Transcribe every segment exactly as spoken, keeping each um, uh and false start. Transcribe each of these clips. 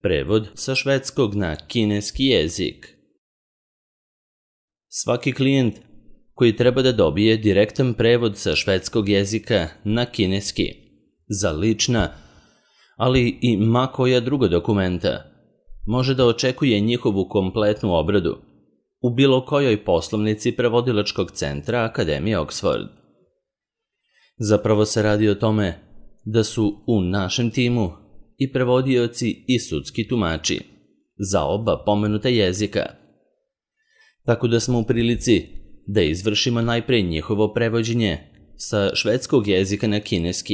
Prevod sa švedskog na kineski jezik. Svaki klijent koji treba da dobije direktan prevod sa švedskog jezika na kineski za lična, ali i ma koja druga dokumenta, može da očekuje njihovu kompletnu obradu u bilo kojoj poslovnici prevodilačkog centra Akademije Oxford. Zapravo se radi o tome da su u našem timu i prevodioci i sudski tumači za oba pomenuta jezika, tako da smo u prilici da izvršimo najpre njihovo prevođenje sa švedskog jezika na kineski,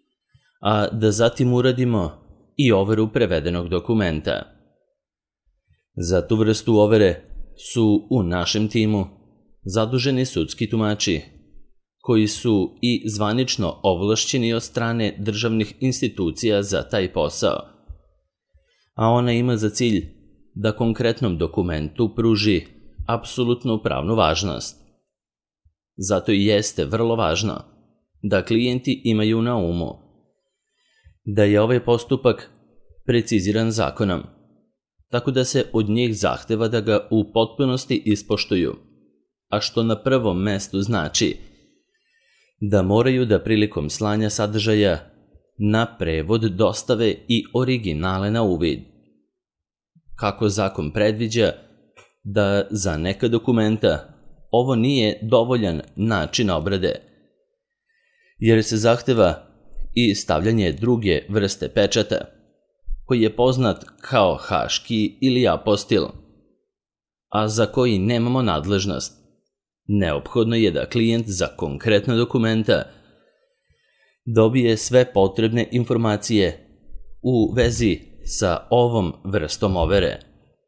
a da zatim uradimo i overu prevedenog dokumenta. Za tu vrstu overe su u našem timu zaduženi sudski tumači, koji su i zvanično ovlašćeni od strane državnih institucija za taj posao, a ona ima za cilj da konkretnom dokumentu pruži apsolutnu pravnu važnost. Zato i jeste vrlo važno da klijenti imaju na umu da je ovaj postupak preciziran zakonom, tako da se od njih zahteva da ga u potpunosti ispoštuju, a što na prvom mestu znači da moraju da prilikom slanja sadržaja na prevod dostave i originale na uvid. Kako zakon predviđa da za neka dokumenta ovo nije dovoljan način obrade, jer se zahteva i stavljanje druge vrste pečata, koji je poznat kao haški ili apostil, a za koji nemamo nadležnost. Neophodno je da klijent za konkretna dokumenta dobije sve potrebne informacije u vezi sa ovom vrstom overe.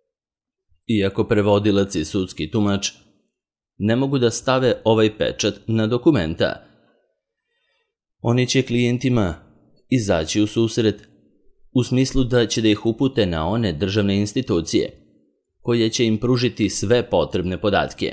Iako prevodilac i sudski tumač ne mogu da stave ovaj pečat na dokumenta, oni će klijentima izaći u susret u smislu da će da ih upute na one državne institucije koje će im pružiti sve potrebne podatke.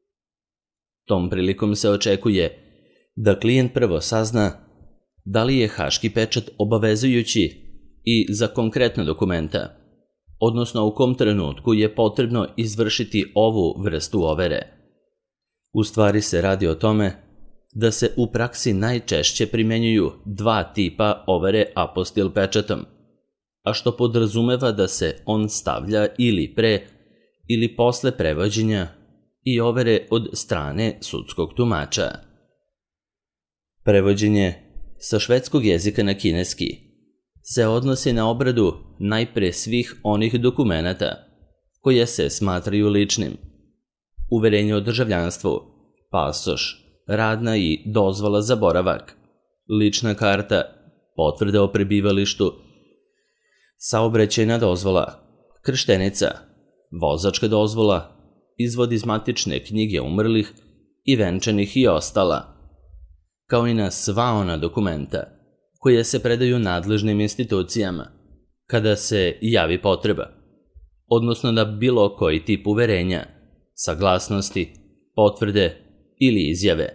Tom prilikom se očekuje da klijent prvo sazna da li je haški pečat obavezujući i za konkretna dokumenta, odnosno u kom trenutku je potrebno izvršiti ovu vrstu overe. U stvari se radi o tome da se u praksi najčešće primenjuju dva tipa overe apostil pečatom, a što podrazumeva da se on stavlja ili pre ili posle prevođenja i overe od strane sudskog tumača. Prevođenje sa švedskog jezika na kineski se odnosi na obradu najpre svih onih dokumenata koje se smatraju ličnim: uverenje o državljanstvu, pasoš, radna i dozvola za boravak, lična karta, potvrda o prebivalištu, saobraćajna dozvola, krštenica, vozačka dozvola, izvod iz matične knjige umrlih i venčanih i ostala, kao i na sva ona dokumenta koje se predaju nadležnim institucijama kada se javi potreba, odnosno da bilo koji tip uverenja, saglasnosti, potvrde ili izjave,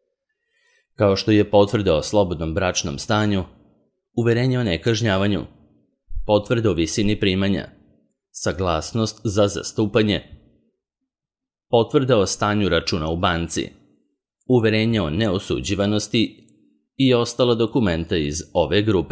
kao što je potvrda o slobodnom bračnom stanju, uverenje o nekažnjavanju, potvrda o visini primanja, saglasnost za zastupanje, potvrda o stanju računa u banci, uverenje o neosuđivanosti i ostala dokumenta iz ove grupe.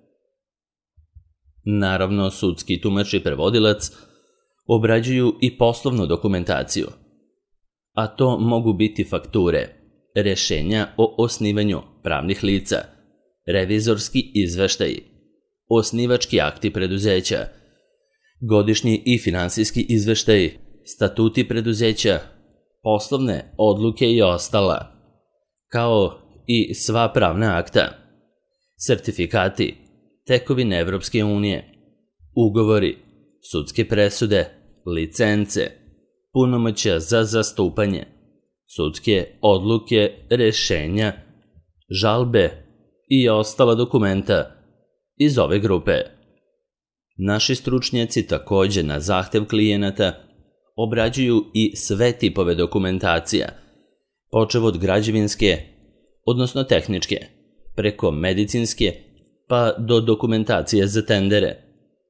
Naravno, sudski tumač i prevodilac obrađuju i poslovnu dokumentaciju, a to mogu biti fakture, rešenja o osnivanju pravnih lica, revizorski izveštaji, osnivački akti preduzeća, godišnji i finansijski izveštaji, statuti preduzeća, poslovne odluke i ostala, kao i sva pravna akta, sertifikati, tekovine Evropske unije, ugovori, sudske presude, licence, punomoćja za zastupanje, sudske odluke, rešenja, žalbe i ostala dokumenta iz ove grupe. Naši stručnjaci takođe na zahtev klijenata obrađuju i sve tipove dokumentacija, počev od građevinske, odnosno tehničke, preko medicinske, pa do dokumentacije za tendere,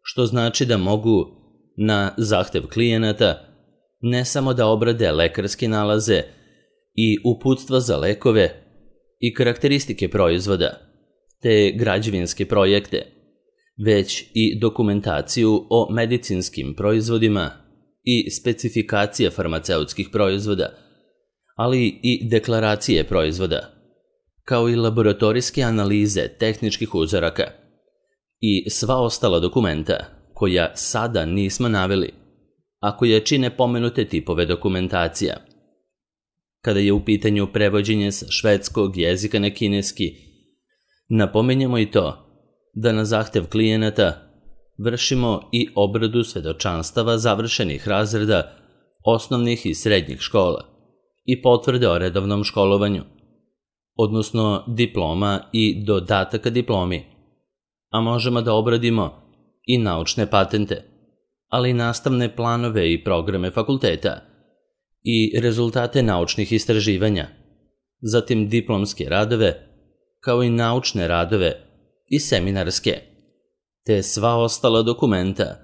što znači da mogu na zahtev klijenata ne samo da obrade lekarske nalaze i uputstva za lekove i karakteristike proizvoda, te građevinske projekte, već i dokumentaciju o medicinskim proizvodima i specifikacije farmaceutskih proizvoda, ali i deklaracije proizvoda, kao i laboratorijske analize tehničkih uzoraka i sva ostala dokumenta koja sada nismo naveli, a koja čine pomenute tipove dokumentacija. Kada je u pitanju prevođenje sa švedskog jezika na kineski, napomenjemo i to da na zahtev klijenata vršimo i obradu svedočanstava završenih razreda osnovnih i srednjih škola i potvrde o redovnom školovanju, odnosno diploma i dodataka diplomi, a možemo da obradimo i naučne patente, ali i nastavne planove i programe fakulteta i rezultate naučnih istraživanja, zatim diplomske radove, kao i naučne radove i seminarske, te sva ostala dokumenta.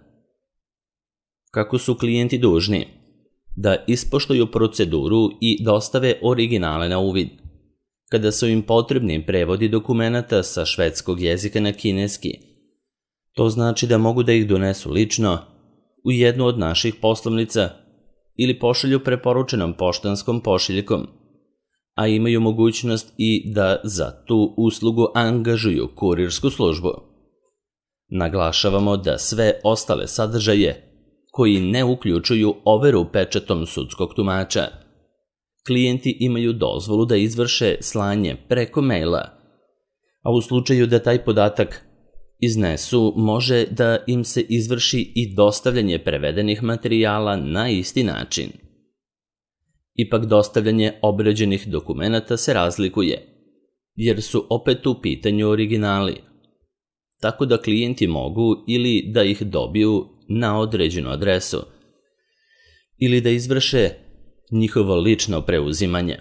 Kako su klijenti dužni da ispoštuju proceduru i dostave originale na uvid, kada su im potrebni prevodi dokumenata sa švedskog jezika na kineski. To znači da mogu da ih donesu lično u jednu od naših poslovnica ili pošalju preporučenom poštanskom pošiljkom, a imaju mogućnost i da za tu uslugu angažuju kurirsku službu. Naglašavamo da sve ostale sadržaje koji ne uključuju overu pečatom sudskog tumača, klijenti imaju dozvolu da izvrše slanje preko maila, a u slučaju da taj podatak iznesu, može da im se izvrši i dostavljanje prevedenih materijala na isti način. Ipak dostavljanje obrađenih dokumenata se razlikuje, jer su opet u pitanju originali, tako da klijenti mogu ili da ih dobiju na određenu adresu, ili da izvrše njihovo lično preuzimanje.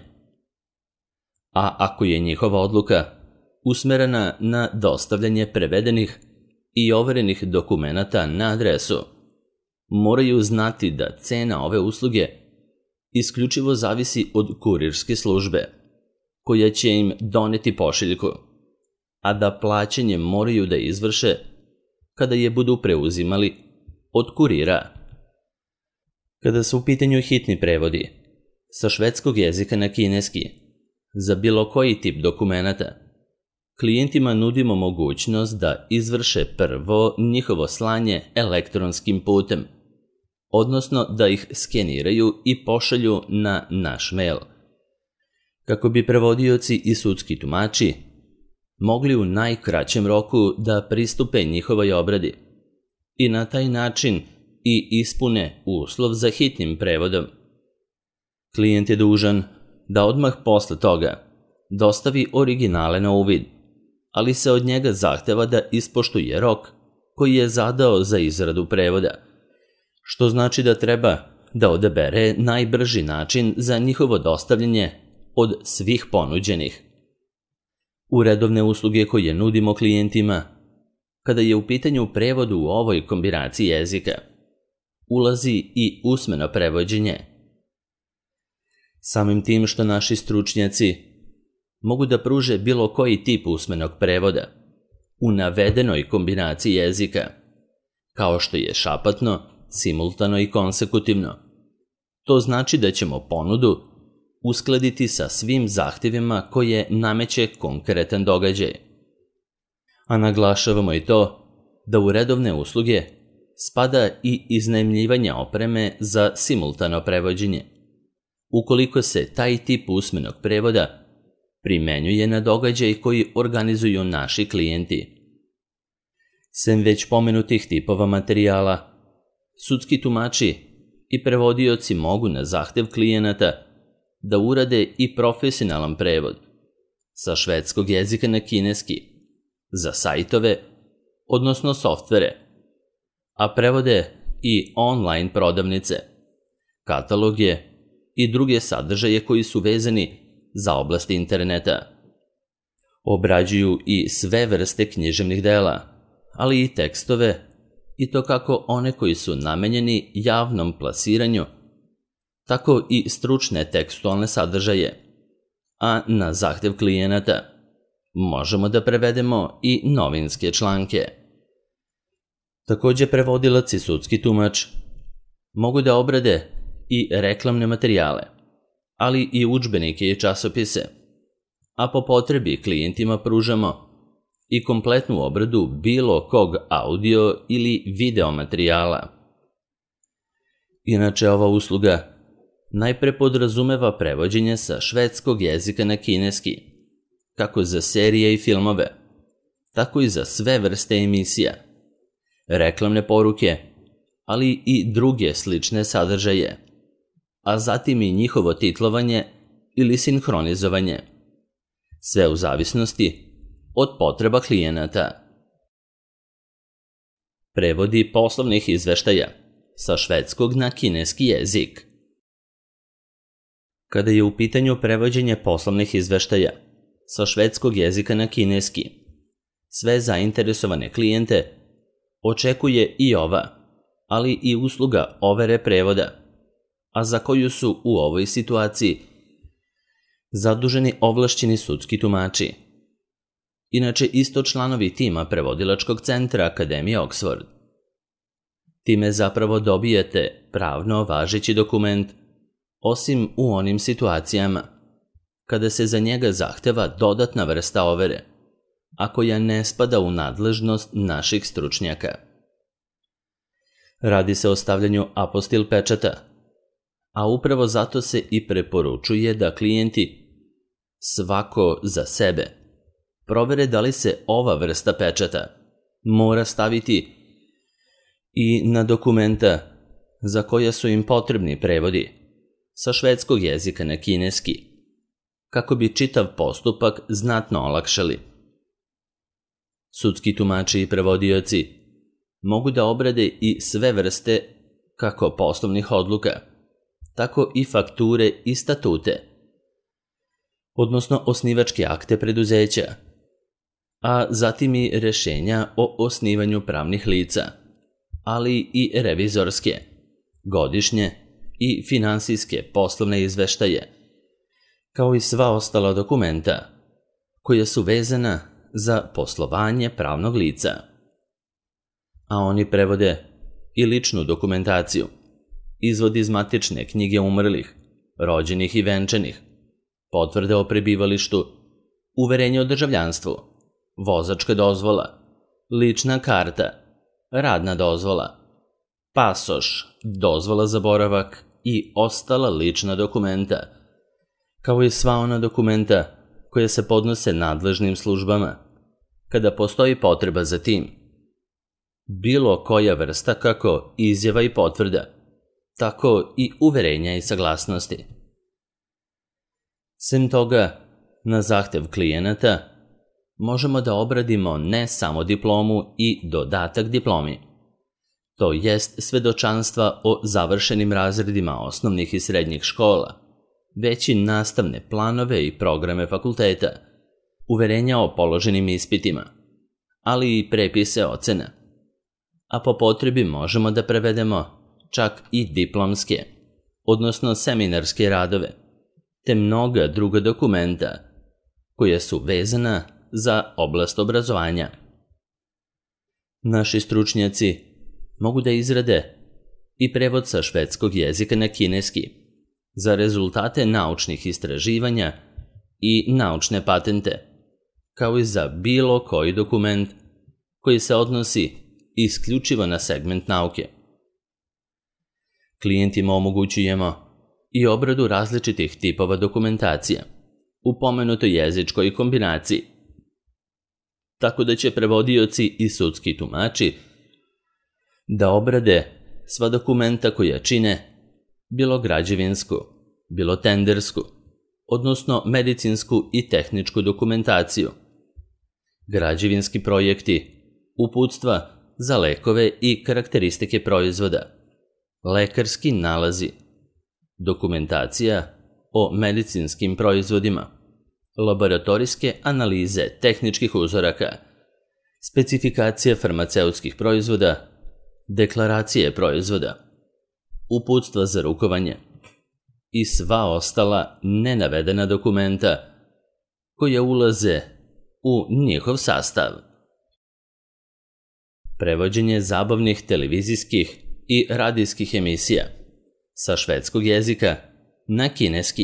A ako je njihova odluka usmerena na dostavljanje prevedenih i overenih dokumenata na adresu, moraju znati da cena ove usluge isključivo zavisi od kurirske službe, koja će im doneti pošiljku, a da plaćanje moraju da izvrše kada je budu preuzimali od kurira. Kada su u pitanju hitni prevodi sa švedskog jezika na kineski za bilo koji tip dokumenata, klijentima nudimo mogućnost da izvrše prvo njihovo slanje elektronskim putem, odnosno da ih skeniraju i pošalju na naš mail, kako bi prevodioci i sudski tumači mogli u najkraćem roku da pristupe njihovoj obradi i na taj način i ispune uslov za hitnim prevodom. Klijent je dužan da odmah posle toga dostavi originale na uvid, ali se od njega zahteva da ispoštuje rok koji je zadao za izradu prevoda, što znači da treba da odabere najbrži način za njihovo dostavljanje od svih ponuđenih. U redovne usluge koje nudimo klijentima, kada je u pitanju prevod u ovoj kombinaciji jezika, ulazi i usmeno prevođenje. Samim tim što naši stručnjaci mogu da pruže bilo koji tip usmenog prevoda u navedenoj kombinaciji jezika, kao što je šapatno, simultano i konsekutivno. To znači da ćemo ponudu uskladiti sa svim zahtjevima koje nameće konkretan događaj. A naglašavamo i to da u redovne usluge spada i iznajmljivanje opreme za simultano prevođenje, ukoliko se taj tip usmenog prevoda primenjuje na događaj koji organizuju naši klijenti. Sem već pomenutih tipova materijala, sudski tumači i prevodioci mogu na zahtev klijenata da urade i profesionalan prevod sa švedskog jezika na kineski za sajtove, odnosno softvere, a prevode i online prodavnice, kataloge i druge sadržaje koji su vezani za oblast interneta. Obrađuju i sve vrste književnih dela, ali i tekstove i to kako one koji su namenjeni javnom plasiranju, tako i stručne tekstualne sadržaje, a na zahtev klijenata možemo da prevedemo i novinske članke. Takođe, prevodilac i sudski tumač mogu da obrade i reklamne materijale, ali i udžbenike i časopise, a po potrebi klijentima pružamo i kompletnu obradu bilo kog audio ili video materijala. Inače, ova usluga najpre podrazumeva prevođenje sa švedskog jezika na kineski, kako za serije i filmove, tako i za sve vrste emisija, reklamne poruke, ali i druge slične sadržaje, a zatim i njihovo titlovanje ili sinhronizovanje, sve u zavisnosti od potreba klijenata. Prevodi poslovnih izveštaja sa švedskog na kineski jezik. Kada je u pitanju prevođenje poslovnih izveštaja sa švedskog jezika na kineski, sve zainteresovane klijente očekuje i ova, ali i usluga overe prevoda, a za koju su u ovoj situaciji zaduženi ovlašćeni sudski tumači. Inače, isto članovi tima prevodilačkog centra Akademije Oxford. Time zapravo dobijete pravno važeći dokument, osim u onim situacijama kada se za njega zahteva dodatna vrsta overe, a koja ne spada u nadležnost naših stručnjaka. Radi se o stavljanju apostil pečata, a upravo zato se i preporučuje da klijenti svako za sebe provere da li se ova vrsta pečata mora staviti i na dokumenta za koja su im potrebni prevodi sa švedskog jezika na kineski, kako bi čitav postupak znatno olakšali. Sudski tumači i prevodioci mogu da obrade i sve vrste kako poslovnih odluka, tako i fakture i statute, odnosno osnivačke akte preduzeća, a zatim i rešenja o osnivanju pravnih lica, ali i revizorske, godišnje i finansijske poslovne izveštaje, kao i sva ostala dokumenta koja su vezana za poslovanje pravnog lica. A oni prevode i ličnu dokumentaciju, izvod iz matične knjige umrlih, rođenih i venčanih, potvrde o prebivalištu, uverenje o državljanstvu, vozačka dozvola, lična karta, radna dozvola, pasoš, dozvola za boravak i ostala lična dokumenta, kao i sva ona dokumenta koje se podnose nadležnim službama, kada postoji potreba za tim. Bilo koja vrsta kako izjava i potvrda, tako i uverenja i saglasnosti. Sem toga, na zahtev klijenata možemo da obradimo ne samo diplomu i dodatak diplomi, to jest svedočanstva o završenim razredima osnovnih i srednjih škola, već i nastavne planove i programe fakulteta, uverenja o položenim ispitima, ali i prepise ocena, a po potrebi možemo da prevedemo čak i diplomske, odnosno seminarske radove, te mnoga druga dokumenta koja su vezana za oblast obrazovanja. Naši stručnjaci mogu da izrade i prevod sa švedskog jezika na kineski za rezultate naučnih istraživanja i naučne patente, kao i za bilo koji dokument koji se odnosi isključivo na segment nauke. Klijentima omogućujemo i obradu različitih tipova dokumentacija u pomenutoj jezičkoj kombinaciji, tako da će prevodioci i sudski tumači da obrade sva dokumenta koja čine bilo građevinsku, bilo tendersku, odnosno medicinsku i tehničku dokumentaciju, građevinski projekti, uputstva za lekove i karakteristike proizvoda, lekarski nalazi, dokumentacija o medicinskim proizvodima, laboratorijske analize tehničkih uzoraka, specifikacija farmaceutskih proizvoda deklaracije proizvoda, uputstva za rukovanje i sva ostala nenavedena dokumenta koja ulaze u njihov sastav. Prevođenje zabavnih televizijskih i radijskih emisija sa švedskog jezika na kineski.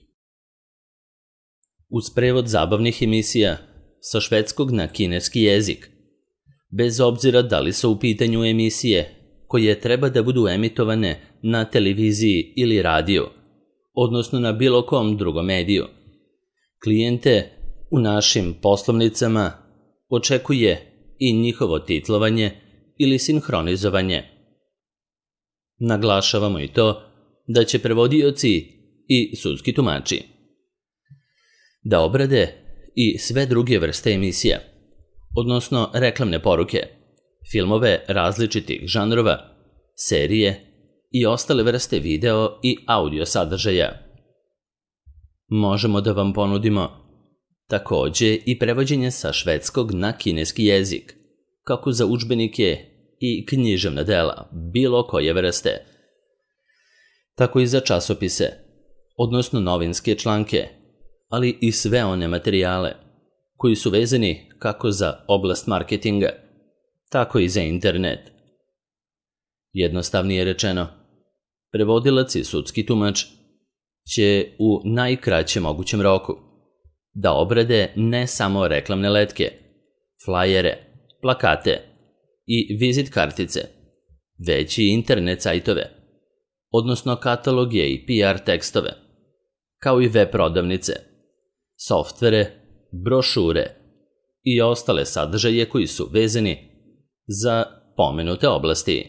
Uz prevod zabavnih emisija sa švedskog na kineski jezik, bez obzira da li su u pitanju emisije koje treba da budu emitovane na televiziji ili radiju, odnosno na bilo kom drugom mediju, klijente u našim poslovnicama očekuje i njihovo titlovanje ili sinhronizovanje. Naglašavamo i to da će prevodioci i sudski tumači da obrade i sve druge vrste emisija, odnosno reklamne poruke, filmove različitih žanrova, serije i ostale vrste video i audio sadržaja. Možemo da vam ponudimo takođe i prevođenje sa švedskog na kineski jezik, kako za udžbenike i književna dela bilo koje vrste, tako i za časopise, odnosno novinske članke, ali i sve one materijale koji su vezani kako za oblast marketinga, tako i za internet. Jednostavnije rečeno, prevodilac i sudski tumač će u najkraćem mogućem roku da obrade ne samo reklamne letke, flajere, plakate i vizit kartice, već i internet sajtove, odnosno kataloge i P R tekstove, kao i web prodavnice, softvere, brošure i ostale sadržaje koji su vezani za pomenute oblasti.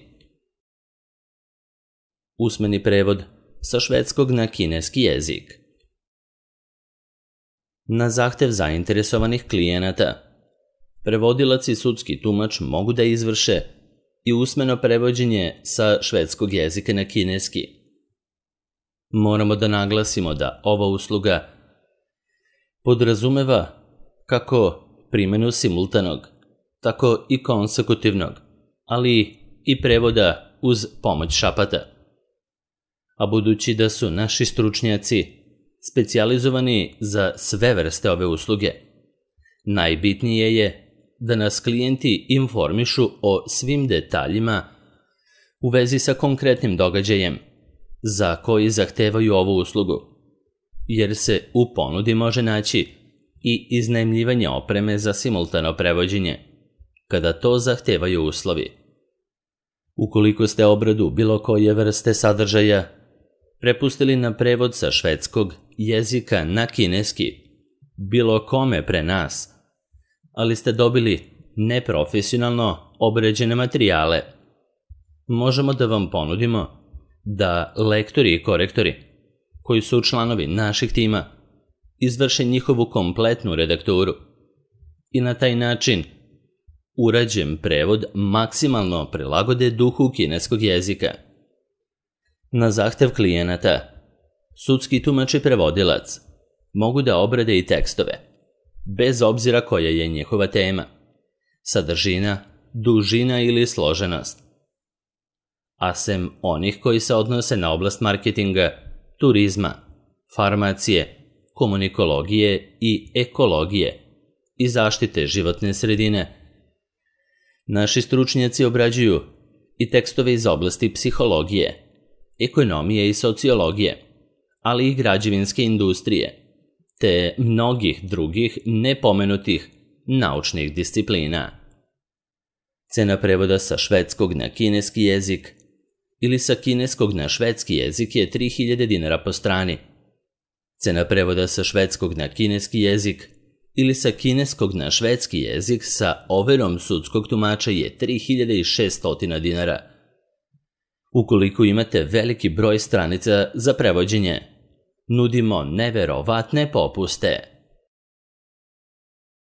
Usmeni prevod sa švedskog na kineski jezik. Na zahtev zainteresovanih klijenata, prevodilac i sudski tumač mogu da izvrše i usmeno prevođenje sa švedskog jezika na kineski. Moramo da naglasimo da ova usluga podrazumeva kako primenu simultanog, tako i konsekutivnog, ali i prevoda uz pomoć šapata. A budući da su naši stručnjaci specijalizovani za sve vrste ove usluge, najbitnije je da nas klijenti informišu o svim detaljima u vezi sa konkretnim događajem za koji zahtevaju ovu uslugu, jer se u ponudi može naći i iznajmljivanje opreme za simultano prevođenje, kada to zahtevaju uslovi. Ukoliko ste obradu bilo koje vrste sadržaja prepustili na prevod sa švedskog jezika na kineski, bilo kome pre nas, ali ste dobili neprofesionalno obrađene materijale, možemo da vam ponudimo da lektori i korektori, koji su članovi naših tima, izvrše njihovu kompletnu redakturu i na taj način urađen prevod maksimalno prilagode duhu kineskog jezika. Na zahtev klijenata, sudski tumač i prevodilac mogu da obrade i tekstove, bez obzira koja je njihova tema, sadržina, dužina ili složenost. A sem onih koji se odnose na oblast marketinga, turizma, farmacije, komunikologije i ekologije i zaštite životne sredine, naši stručnjaci obrađuju i tekstove iz oblasti psihologije, ekonomije i sociologije, ali i građevinske industrije, te mnogih drugih nepomenutih naučnih disciplina. Cena prevoda sa švedskog na kineski jezik ili sa kineskog na švedski jezik je tri hiljade dinara po strani. Cena prevoda sa švedskog na kineski jezik ili sa kineskog na švedski jezik sa overom sudskog tumača je tri hiljade šesto dinara. Ukoliko imate veliki broj stranica za prevođenje, nudimo neverovatne popuste.